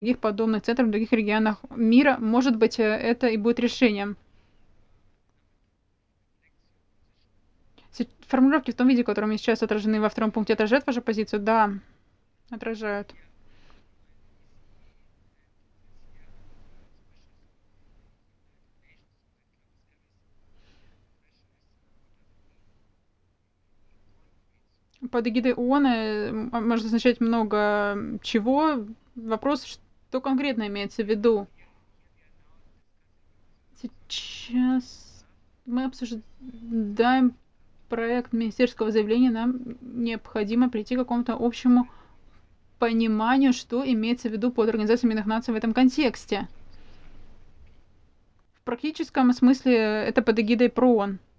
других подобных центров в других регионах мира. Может быть, это и будет решением. Формулировки в том виде, в котором они сейчас отражены во втором пункте, отражают вашу позицию? Да, отражают. Под эгидой ООН может означать много чего. Вопрос, что конкретно имеется в виду. Сейчас мы обсуждаем проект министерского заявления. Нам необходимо прийти к какому-то общему пониманию, что имеется в виду под Организацией Объединенных Наций в этом контексте. В практическом смысле это под эгидой ПРООН.